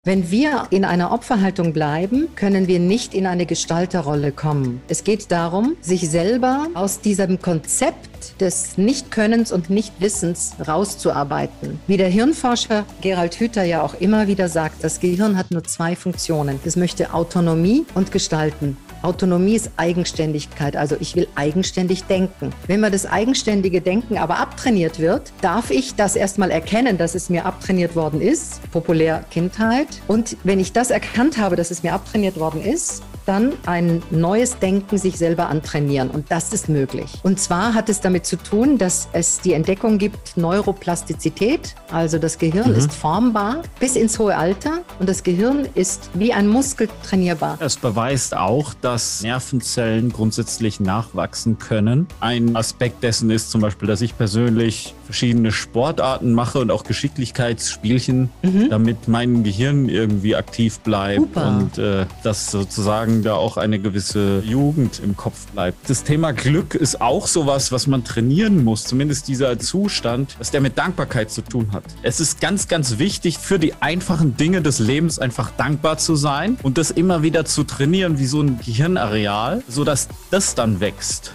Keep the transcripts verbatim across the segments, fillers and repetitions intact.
Wenn wir in einer Opferhaltung bleiben, können wir nicht in eine Gestalterrolle kommen. Es geht darum, sich selber aus diesem Konzept des Nichtkönnens und Nichtwissens rauszuarbeiten. Wie der Hirnforscher Gerald Hüther ja auch immer wieder sagt, das Gehirn hat nur zwei Funktionen. Es möchte Autonomie und Gestalten. Autonomie ist Eigenständigkeit, also ich will eigenständig denken. Wenn mir das eigenständige Denken aber abtrainiert wird, darf ich das erstmal erkennen, dass es mir abtrainiert worden ist, populär Kindheit. Und wenn ich das erkannt habe, dass es mir abtrainiert worden ist, dann ein neues Denken sich selber antrainieren. Und das ist möglich. Und zwar hat es damit zu tun, dass es die Entdeckung gibt, Neuroplastizität, also das Gehirn mhm. ist formbar bis ins hohe Alter und das Gehirn ist wie ein Muskel trainierbar. Es beweist auch, dass Nervenzellen grundsätzlich nachwachsen können. Ein Aspekt dessen ist zum Beispiel, dass ich persönlich verschiedene Sportarten mache und auch Geschicklichkeitsspielchen, mhm. damit mein Gehirn irgendwie aktiv bleibt Super. und äh, das sozusagen da auch eine gewisse Jugend im Kopf bleibt. Das Thema Glück ist auch sowas, was man trainieren muss, zumindest dieser Zustand, dass der mit Dankbarkeit zu tun hat. Es ist ganz, ganz wichtig, für die einfachen Dinge des Lebens einfach dankbar zu sein und das immer wieder zu trainieren wie so ein Gehirnareal, sodass das dann wächst.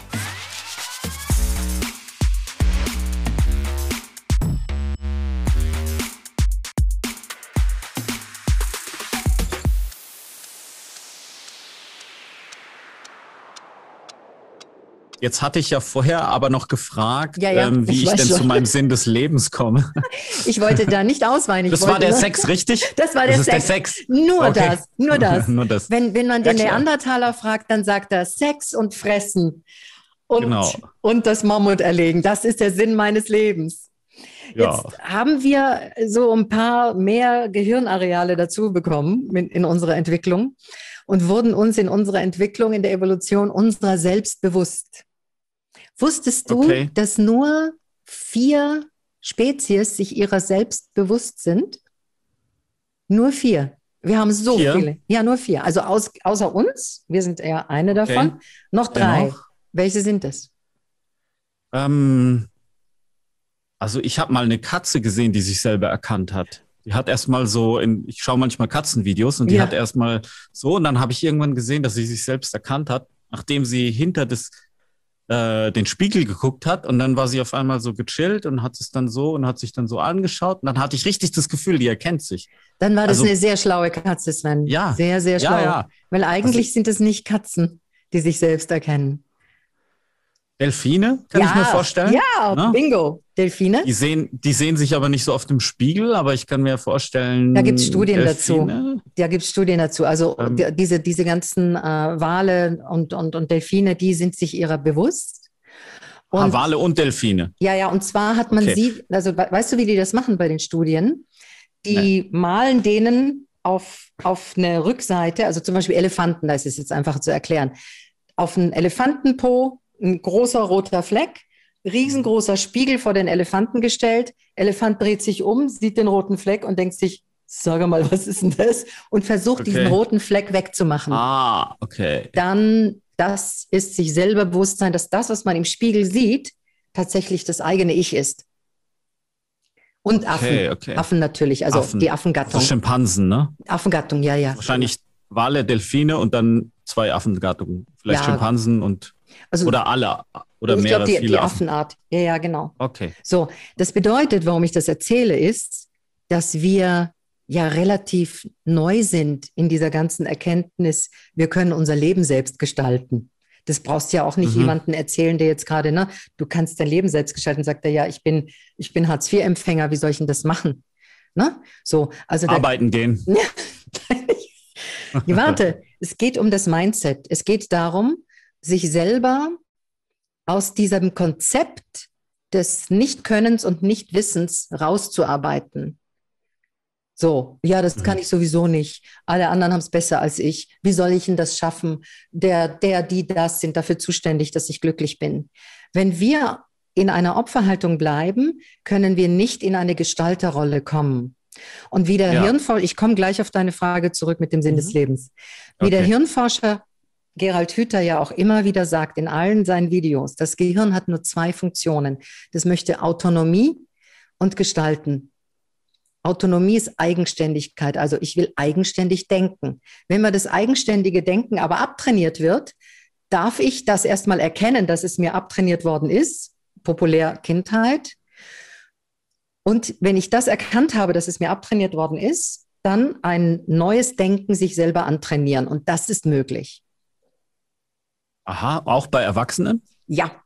Jetzt hatte ich ja vorher aber noch gefragt, ja, ja, ähm, wie ich, ich denn schon. zu meinem Sinn des Lebens komme. Ich wollte da nicht ausweichen. Ich das wollte war der nur, Sex, richtig? Das war der, das Sex. Ist der Sex. Nur okay. das, nur das. nur das. Wenn, wenn man den ja, Neandertaler fragt, dann sagt er Sex und Fressen und, genau. und das Mammut erlegen. Das ist der Sinn meines Lebens. Ja. Jetzt haben wir so ein paar mehr Gehirnareale dazu bekommen in, in unserer Entwicklung und wurden uns in unserer Entwicklung, in der Evolution unserer selbst bewusst. Wusstest du, okay. dass nur vier Spezies sich ihrer selbst bewusst sind? Nur vier. Wir haben so vier? viele. Ja, nur vier. Also aus, außer uns, wir sind eher eine okay. davon, noch drei. Ja, noch? Welche sind es? Ähm, also ich habe mal eine Katze gesehen, die sich selber erkannt hat. Die hat erstmal so, in, ich schaue manchmal Katzenvideos und die ja. hat erstmal so, und dann habe ich irgendwann gesehen, dass sie sich selbst erkannt hat, nachdem sie hinter das den Spiegel geguckt hat und dann war sie auf einmal so gechillt und hat es dann so und hat sich dann so angeschaut und dann hatte ich richtig das Gefühl, die erkennt sich. Dann war das also, eine sehr schlaue Katze, Sven. Ja. Sehr, sehr schlau. Ja, ja. Weil eigentlich also, sind es nicht Katzen, die sich selbst erkennen. Delfine, kann ja, ich mir vorstellen. Ja, Na? Bingo. Delfine. Die sehen, die sehen sich aber nicht so oft im Spiegel, aber ich kann mir vorstellen. Da gibt es Studien Delfine. dazu. Da gibt es Studien dazu. Also ähm, die, diese, diese ganzen äh, Wale und, und, und Delfine, die sind sich ihrer bewusst. Und, ah, Wale und Delfine. Ja, ja, und zwar hat man okay. sie, also weißt du, wie die das machen bei den Studien? Die nee. malen denen auf, auf eine Rückseite, also zum Beispiel Elefanten, da ist es jetzt einfach zu erklären, auf einen Elefantenpo, ein großer roter Fleck, riesengroßer Spiegel vor den Elefanten gestellt, Elefant dreht sich um, sieht den roten Fleck und denkt sich, sag mal, was ist denn das? Und versucht okay. diesen roten Fleck wegzumachen. Ah, okay. Dann Das ist sich selber bewusst sein, dass das, was man im Spiegel sieht, tatsächlich das eigene Ich ist. Und Affen. Okay, okay. Affen natürlich, also Affen. die Affengattung. Also Schimpansen, ne? Affengattung, ja, ja. Wahrscheinlich Wale, Delfine und dann zwei Affengattungen. Vielleicht ja. Schimpansen und also, oder alle oder ich mehr glaube, die, viele die Affen. Affenart. Ja, ja, genau. Okay. So, das bedeutet, warum ich das erzähle, ist, dass wir ja relativ neu sind in dieser ganzen Erkenntnis, wir können unser Leben selbst gestalten. Das brauchst ja auch nicht mhm. jemanden erzählen, der jetzt gerade, ne, du kannst dein Leben selbst gestalten, sagt er, ja, ich bin, ich bin Hartz vier Empfänger, wie soll ich denn das machen? Ne? So, also Arbeiten da, gehen. Ja, warte, es geht um das Mindset. Es geht darum, sich selber aus diesem Konzept des Nichtkönnens und Nichtwissens rauszuarbeiten. So, ja, das kann ich sowieso nicht. Alle anderen haben es besser als ich. Wie soll ich denn das schaffen? Der, der, die, das sind dafür zuständig, dass ich glücklich bin. Wenn wir in einer Opferhaltung bleiben, können wir nicht in eine Gestalterrolle kommen. Und wie der ja. Hirnforscher, ich komme gleich auf deine Frage zurück mit dem Sinn mhm. des Lebens. Wie okay. der Hirnforscher Gerald Hüther ja auch immer wieder sagt in allen seinen Videos, das Gehirn hat nur zwei Funktionen. Das möchte Autonomie und Gestalten. Autonomie ist Eigenständigkeit. Also ich will eigenständig denken. Wenn mir das eigenständige Denken aber abtrainiert wird, darf ich das erstmal erkennen, dass es mir abtrainiert worden ist, populär Kindheit. Und wenn ich das erkannt habe, dass es mir abtrainiert worden ist, dann ein neues Denken sich selber antrainieren. Und das ist möglich. Aha, auch bei Erwachsenen? Ja.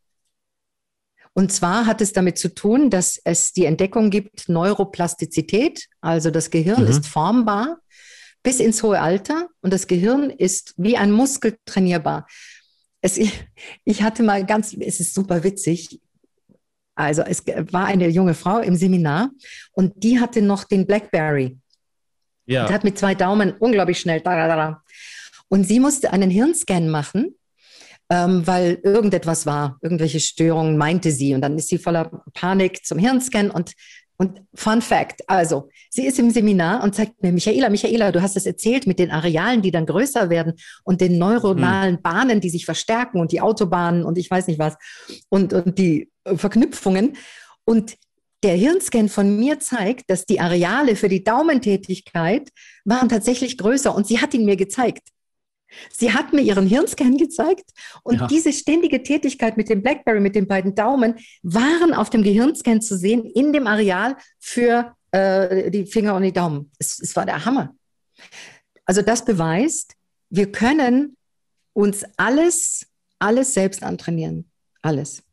Und zwar hat es damit zu tun, dass es die Entdeckung gibt, Neuroplastizität, also das Gehirn mhm. ist formbar bis ins hohe Alter und das Gehirn ist wie ein Muskel trainierbar. Es, ich hatte mal ganz, es ist super witzig, also es war eine junge Frau im Seminar und die hatte noch den BlackBerry. Ja. Und hat mit zwei Daumen unglaublich schnell da, da, da. Und sie musste einen Hirnscan machen, ähm, weil irgendetwas war, irgendwelche Störungen, meinte sie. Und dann ist sie voller Panik zum Hirnscan. Und, und Fun Fact, also sie ist im Seminar und sagt mir, Michaela, Michaela, du hast es erzählt mit den Arealen, die dann größer werden und den neuronalen mhm. Bahnen, die sich verstärken und die Autobahnen und ich weiß nicht was und, und die Verknüpfungen. Und der Hirnscan von mir zeigt, dass die Areale für die Daumentätigkeit waren tatsächlich größer und sie hat ihn mir gezeigt. Sie hat mir ihren Hirnscan gezeigt und ja. diese ständige Tätigkeit mit dem BlackBerry, mit den beiden Daumen, waren auf dem Gehirnscan zu sehen in dem Areal für äh, die Finger und die Daumen. Es, es war der Hammer. Also das beweist, wir können uns alles, alles selbst antrainieren. Alles.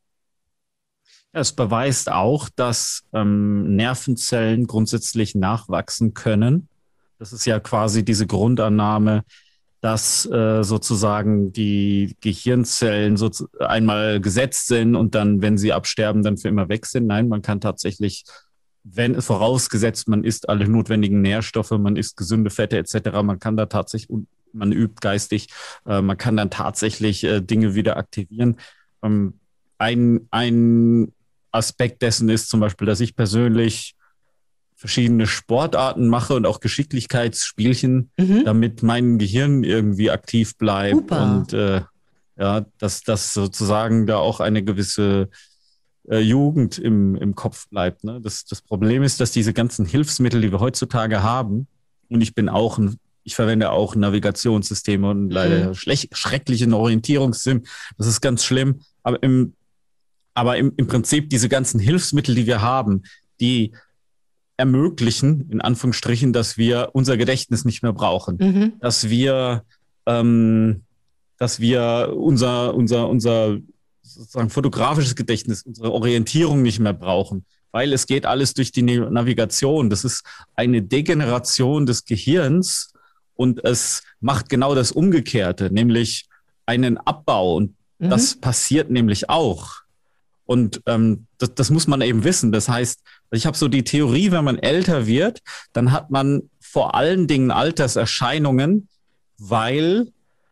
Es beweist auch, dass ähm, Nervenzellen grundsätzlich nachwachsen können. Das ist ja quasi diese Grundannahme, dass äh, sozusagen die Gehirnzellen so einmal gesetzt sind und dann, wenn sie absterben, dann für immer weg sind. Nein, man kann tatsächlich, wenn vorausgesetzt, man isst alle notwendigen Nährstoffe, man isst gesunde Fette et cetera, man kann da tatsächlich, und man übt geistig, äh, man kann dann tatsächlich äh, Dinge wieder aktivieren. Ähm, ein, ein Aspekt dessen ist zum Beispiel, dass ich persönlich verschiedene Sportarten mache und auch Geschicklichkeitsspielchen, mhm. damit mein Gehirn irgendwie aktiv bleibt. Super. Und äh, ja, dass das sozusagen da auch eine gewisse äh, Jugend im, im Kopf bleibt. Ne? Das, das Problem ist, dass diese ganzen Hilfsmittel, die wir heutzutage haben, und ich bin auch ein, ich verwende auch Navigationssysteme und leider mhm. schlecht, schrecklichen Orientierungssinn. Das ist ganz schlimm. Aber im Aber im, im Prinzip diese ganzen Hilfsmittel, die wir haben, die ermöglichen, in Anführungsstrichen, dass wir unser Gedächtnis nicht mehr brauchen. Mhm. Dass wir, ähm, dass wir unser, unser, unser sozusagen fotografisches Gedächtnis, unsere Orientierung nicht mehr brauchen. Weil es geht alles durch die Navigation. Das ist eine Degeneration des Gehirns und es macht genau das Umgekehrte, nämlich einen Abbau. Und mhm. das passiert nämlich auch. Und ähm, das, das muss man eben wissen. Das heißt, ich habe so die Theorie, wenn man älter wird, dann hat man vor allen Dingen Alterserscheinungen, weil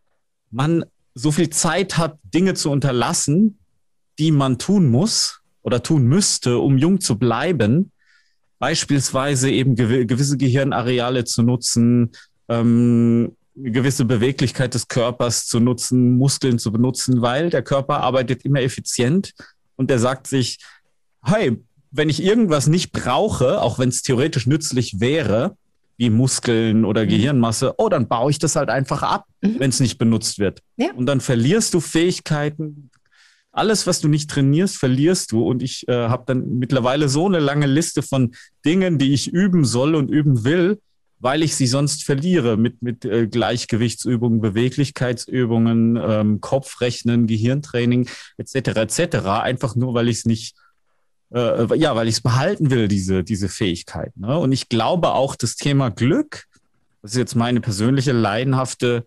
man so viel Zeit hat, Dinge zu unterlassen, die man tun muss oder tun müsste, um jung zu bleiben. Beispielsweise eben gew- gewisse Gehirnareale zu nutzen, ähm, gewisse Beweglichkeit des Körpers zu nutzen, Muskeln zu benutzen, weil der Körper arbeitet immer effizient. Und der sagt sich, hey, wenn ich irgendwas nicht brauche, auch wenn es theoretisch nützlich wäre, wie Muskeln oder mhm. Gehirnmasse, oh, dann baue ich das halt einfach ab, mhm. wenn es nicht benutzt wird. Ja. Und dann verlierst du Fähigkeiten. Alles, was du nicht trainierst, verlierst du. Und ich äh, habe dann mittlerweile so eine lange Liste von Dingen, die ich üben soll und üben will, weil ich sie sonst verliere mit, mit äh, Gleichgewichtsübungen, Beweglichkeitsübungen, ähm, Kopfrechnen, Gehirntraining et cetera et cetera. Einfach nur, weil ich es nicht, äh, ja, weil ich es behalten will, diese, diese Fähigkeit. Ne? Und ich glaube auch, das Thema Glück, das ist jetzt meine persönliche leidenhafte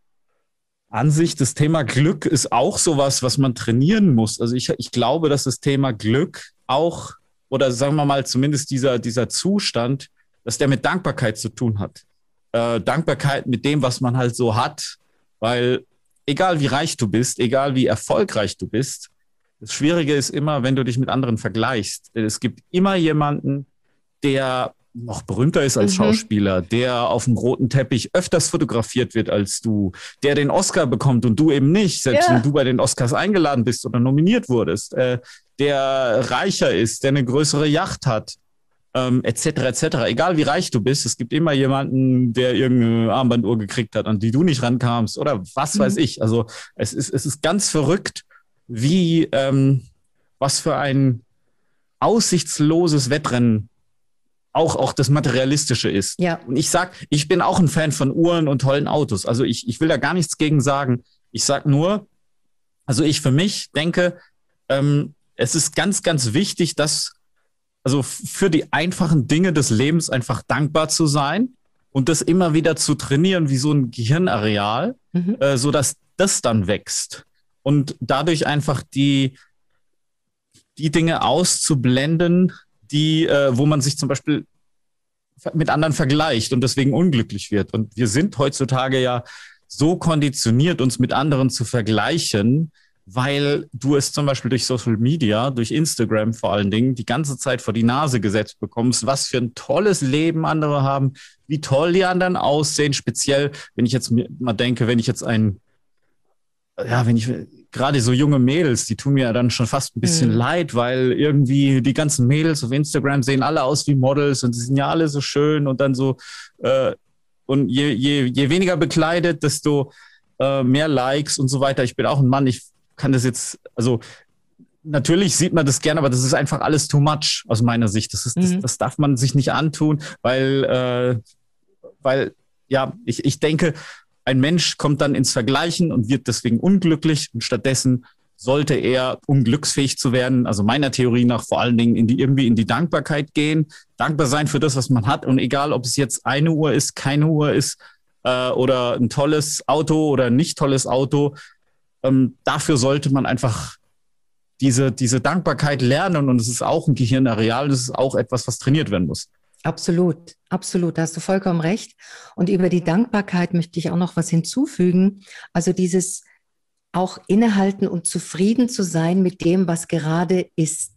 Ansicht, das Thema Glück ist auch sowas, was man trainieren muss. Also ich, ich glaube, dass das Thema Glück auch, oder sagen wir mal zumindest dieser, dieser Zustand, dass der mit Dankbarkeit zu tun hat. Äh, Dankbarkeit mit dem, was man halt so hat. Weil egal wie reich du bist, egal wie erfolgreich du bist, das Schwierige ist immer, wenn du dich mit anderen vergleichst. Denn es gibt immer jemanden, der noch berühmter ist als mhm. Schauspieler, der auf dem roten Teppich öfters fotografiert wird als du, der den Oscar bekommt und du eben nicht, selbst ja. wenn du bei den Oscars eingeladen bist oder nominiert wurdest, äh, der reicher ist, der eine größere Yacht hat. ähm, et cetera et cetera. Egal wie reich du bist, es gibt immer jemanden, der irgendeine Armbanduhr gekriegt hat, an die du nicht rankamst oder was weiß Mhm. ich. Also es ist, es ist ganz verrückt, wie ähm, was für ein aussichtsloses Wettrennen auch, auch das Materialistische ist. Ja. Und ich sag, ich bin auch ein Fan von Uhren und tollen Autos. Also ich, ich will da gar nichts gegen sagen. Ich sag nur, also ich für mich denke, ähm, es ist ganz, ganz wichtig, dass, also für die einfachen Dinge des Lebens einfach dankbar zu sein und das immer wieder zu trainieren wie so ein Gehirnareal, Mhm. äh, so dass das dann wächst und dadurch einfach die, die Dinge auszublenden, die, äh, wo man sich zum Beispiel mit anderen vergleicht und deswegen unglücklich wird. Und wir sind heutzutage ja so konditioniert, uns mit anderen zu vergleichen, weil du es zum Beispiel durch Social Media, durch Instagram vor allen Dingen, die ganze Zeit vor die Nase gesetzt bekommst, was für ein tolles Leben andere haben, wie toll die anderen aussehen. Speziell, wenn ich jetzt mal denke, wenn ich jetzt ein, ja, wenn ich gerade so junge Mädels, die tun mir ja dann schon fast ein bisschen Mhm. leid, weil irgendwie die ganzen Mädels auf Instagram sehen alle aus wie Models und sie sind ja alle so schön und dann so, äh, und je, je, je weniger bekleidet, desto äh, mehr Likes und so weiter. Ich bin auch ein Mann, ich kann das jetzt, also natürlich sieht man das gerne, aber das ist einfach alles too much aus meiner Sicht. Das ist, das, Mhm. das darf man sich nicht antun, weil, äh, weil, ja, ich, ich denke, ein Mensch kommt dann ins Vergleichen und wird deswegen unglücklich und stattdessen sollte er, um glücksfähig zu werden, also meiner Theorie nach vor allen Dingen in die, irgendwie in die Dankbarkeit gehen, dankbar sein für das, was man hat und egal, ob es jetzt eine Uhr ist, keine Uhr ist äh, oder ein tolles Auto oder ein nicht tolles Auto, ähm, dafür sollte man einfach diese, diese Dankbarkeit lernen und es ist auch ein Gehirnareal, das ist auch etwas, was trainiert werden muss. Absolut, absolut, da hast du vollkommen recht. Und über die Dankbarkeit möchte ich auch noch was hinzufügen. Also dieses auch innehalten und zufrieden zu sein mit dem, was gerade ist.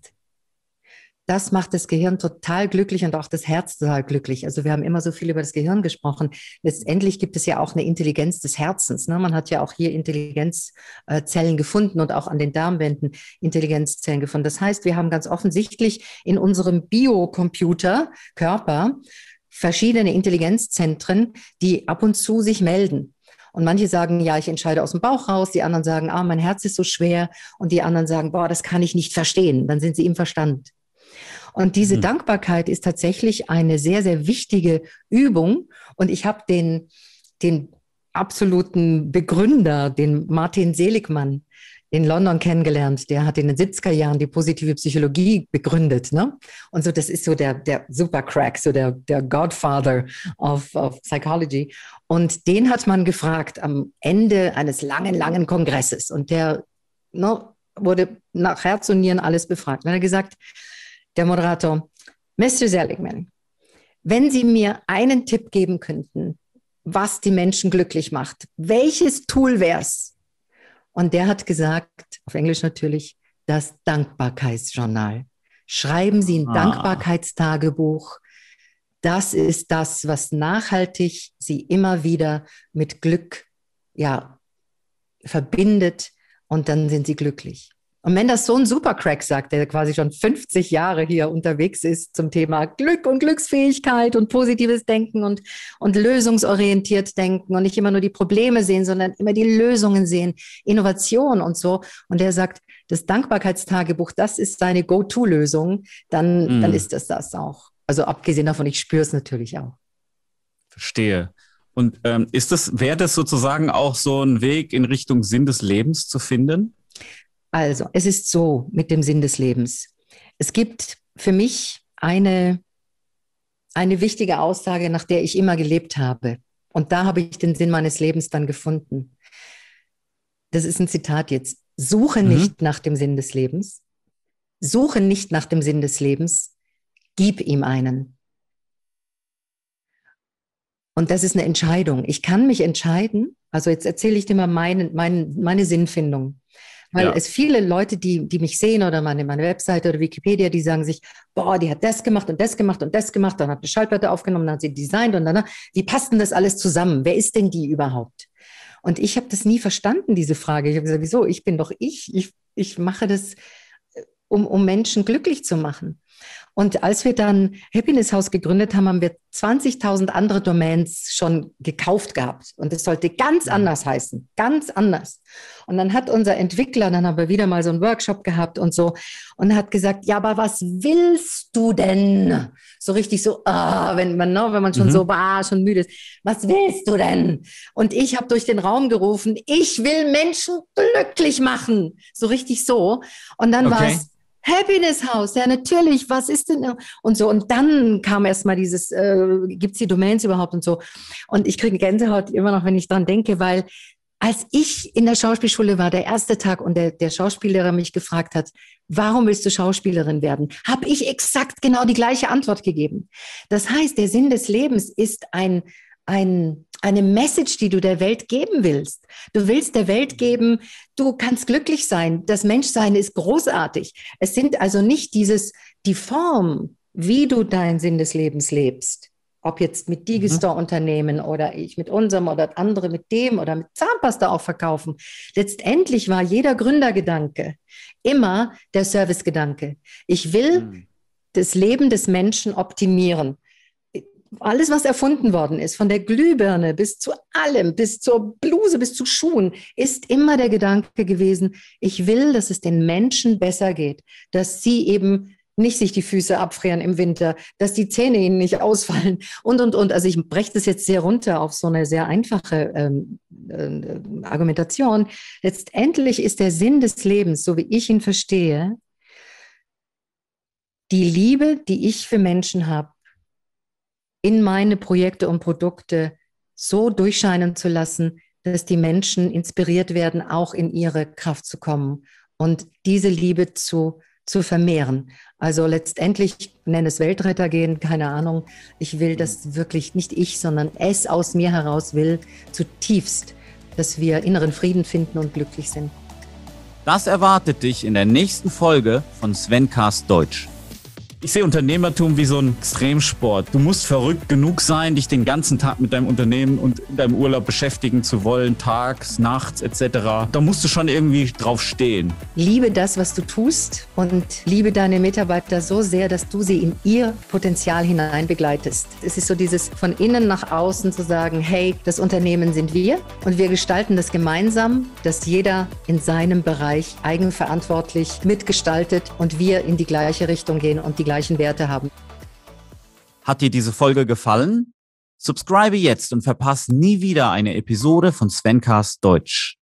Das macht das Gehirn total glücklich und auch das Herz total glücklich. Also wir haben immer so viel über das Gehirn gesprochen. Letztendlich gibt es ja auch eine Intelligenz des Herzens. Ne? Man hat ja auch hier Intelligenzzellen gefunden und auch an den Darmwänden Intelligenzzellen gefunden. Das heißt, wir haben ganz offensichtlich in unserem Biocomputer, Körper, verschiedene Intelligenzzentren, die ab und zu sich melden. Und manche sagen, ja, ich entscheide aus dem Bauch raus. Die anderen sagen, ah, mein Herz ist so schwer. Und die anderen sagen, boah, das kann ich nicht verstehen. Dann sind sie im Verstand. Und diese mhm. Dankbarkeit ist tatsächlich eine sehr, sehr wichtige Übung. Und ich habe den, den absoluten Begründer, den Martin Seligmann, in London kennengelernt. Der hat in den siebziger Jahren die positive Psychologie begründet. Ne? Und so, das ist so der, der Supercrack, so der, der Godfather of, of Psychology. Und den hat man gefragt am Ende eines langen, langen Kongresses. Und der ne, wurde nach Herz und Nieren alles befragt. Und er hat gesagt, der Moderator, Mister Seligman, wenn Sie mir einen Tipp geben könnten, was die Menschen glücklich macht, welches Tool wäre es? Und der hat gesagt, auf Englisch natürlich, das Dankbarkeitsjournal. Schreiben Sie ein ah. Dankbarkeitstagebuch. Das ist das, was nachhaltig Sie immer wieder mit Glück ja, verbindet und dann sind Sie glücklich. Und wenn das so ein Supercrack sagt, der quasi schon fünfzig Jahre hier unterwegs ist zum Thema Glück und Glücksfähigkeit und positives Denken und, und lösungsorientiert denken und nicht immer nur die Probleme sehen, sondern immer die Lösungen sehen, Innovation und so. Und der sagt, das Dankbarkeitstagebuch, das ist seine Go-To-Lösung, dann, mm. dann ist das das auch. Also abgesehen davon, ich spüre es natürlich auch. Verstehe. Und ähm, ist das, wäre das sozusagen auch so ein Weg in Richtung Sinn des Lebens zu finden? Also, es ist so mit dem Sinn des Lebens. Es gibt für mich eine, eine wichtige Aussage, nach der ich immer gelebt habe. Und da habe ich den Sinn meines Lebens dann gefunden. Das ist ein Zitat jetzt. Suche mhm. nicht nach dem Sinn des Lebens. Suche nicht nach dem Sinn des Lebens. Gib ihm einen. Und das ist eine Entscheidung. Ich kann mich entscheiden. Also jetzt erzähle ich dir mal meine, meine, meine Sinnfindung. Weil ja. es viele Leute, die, die mich sehen oder meine, meine Webseite oder Wikipedia, die sagen sich, boah, die hat das gemacht und das gemacht und das gemacht, dann hat eine Schallplatte aufgenommen, dann hat sie designt und dann, wie passt denn das alles zusammen? Wer ist denn die überhaupt? Und ich habe das nie verstanden, diese Frage. Ich habe gesagt, wieso? Ich bin doch ich. Ich, ich mache das, um, um Menschen glücklich zu machen. Und als wir dann Happiness House gegründet haben, haben wir zwanzigtausend andere Domains schon gekauft gehabt. Und es sollte ganz anders heißen, ganz anders. Und dann hat unser Entwickler, dann haben wir wieder mal so einen Workshop gehabt und so, und hat gesagt, ja, aber was willst du denn? So richtig so, ah, wenn man, no, wenn man schon mhm. so ah, schon müde ist. Was willst du denn? Und ich habe durch den Raum gerufen, ich will Menschen glücklich machen. So richtig so. Und dann okay. war es Happiness House, ja natürlich, was ist denn? Und so, und dann kam erst mal dieses, äh, gibt es die Domains überhaupt und so. Und ich kriege Gänsehaut immer noch, wenn ich dran denke, weil als ich in der Schauspielschule war, der erste Tag, und der, der Schauspiellehrer mich gefragt hat, warum willst du Schauspielerin werden, habe ich exakt genau die gleiche Antwort gegeben. Das heißt, der Sinn des Lebens ist ein, ein, eine Message, die du der Welt geben willst. Du willst der Welt geben, du kannst glücklich sein. Das Menschsein ist großartig. Es sind also nicht dieses, die Form, wie du deinen Sinn des Lebens lebst. Ob jetzt mit Digistore-Unternehmen oder ich mit unserem oder andere mit dem oder mit Zahnpasta auch verkaufen. Letztendlich war jeder Gründergedanke immer der Servicegedanke. Ich will mhm. das Leben des Menschen optimieren. Alles, was erfunden worden ist, von der Glühbirne bis zu allem, bis zur Bluse, bis zu Schuhen, ist immer der Gedanke gewesen, ich will, dass es den Menschen besser geht, dass sie eben nicht sich die Füße abfrieren im Winter, dass die Zähne ihnen nicht ausfallen und, und, und. Also ich breche das jetzt sehr runter auf so eine sehr einfache ähm, äh, Argumentation. Letztendlich ist der Sinn des Lebens, so wie ich ihn verstehe, die Liebe, die ich für Menschen habe, in meine Projekte und Produkte so durchscheinen zu lassen, dass die Menschen inspiriert werden, auch in ihre Kraft zu kommen und diese Liebe zu, zu vermehren. Also letztendlich, ich nenne es Weltretter gehen, keine Ahnung. Ich will, dass wirklich nicht ich, sondern es aus mir heraus will, zutiefst, dass wir inneren Frieden finden und glücklich sind. Das erwartet dich in der nächsten Folge von Svencast Deutsch. Ich sehe Unternehmertum wie so ein Extremsport. Du musst verrückt genug sein, dich den ganzen Tag mit deinem Unternehmen und in deinem Urlaub beschäftigen zu wollen, tags, nachts et cetera. Da musst du schon irgendwie drauf stehen. Liebe das, was du tust, und liebe deine Mitarbeiter so sehr, dass du sie in ihr Potenzial hinein begleitest. Es ist so dieses von innen nach außen zu sagen, hey, das Unternehmen sind wir und wir gestalten das gemeinsam, dass jeder in seinem Bereich eigenverantwortlich mitgestaltet und wir in die gleiche Richtung gehen und die gleichen Werte haben. Hat dir diese Folge gefallen? Subscribe jetzt und verpasse nie wieder eine Episode von Svencast Deutsch.